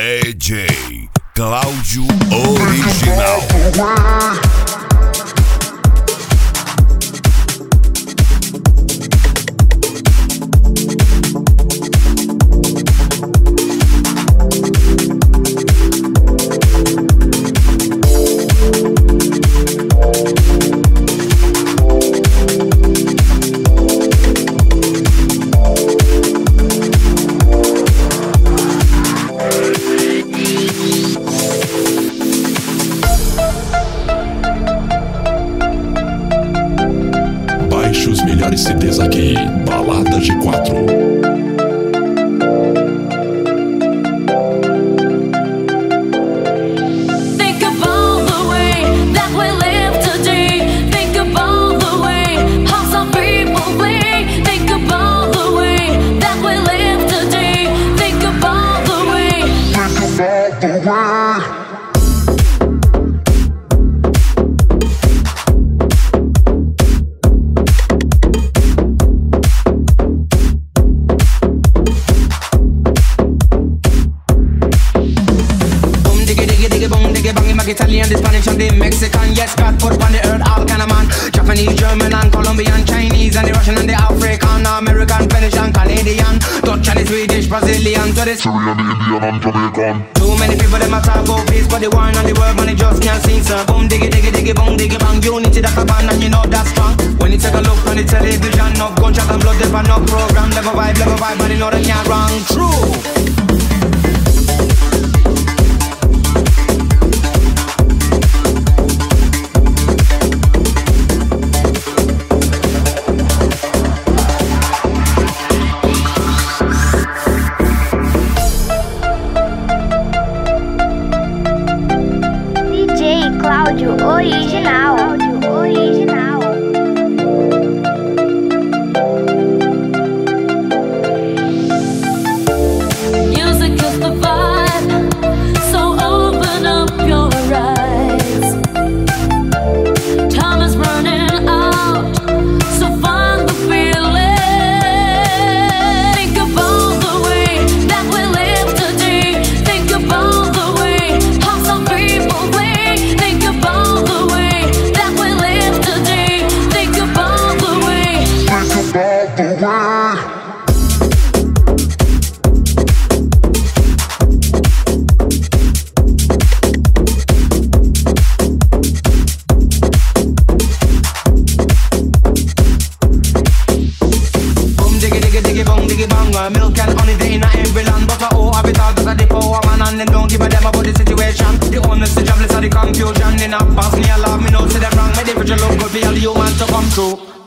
DJ Cláudio Original. Os melhores CDs aqui, Balada G4. Italian, the Spanish and the Mexican, yes, God put on the earth all kind of man. Japanese, German and Colombian, Chinese and the Russian and the African, American, Finnish and Canadian, Dutch and the Swedish, Brazilian, to the Syrian, the Indian and Jamaican. Too many people them a talk about peace, but the war and the world man they just can't see, sir. Boom diggy diggy diggy boom diggy bang, unity that's a band and you know that's strong. When you take a look on the television, no gunshot and blood, there's no program, level vibe, but you know they can't wrong. True. Cláudio Original. Music is the vibe, so open up your eyes. Time is running out, so find the feeling. Think about the way that we live today. Think about the way how some people play. Think about the way that we live today. Think about the way. Milk and honey, they in every land. But oh, I be talking to the power man, and them don't give a damn about the situation. The honest, the jobless, and the confusion. In a pass me, I love me, no, see them wrong. My different look could be all the human to come true.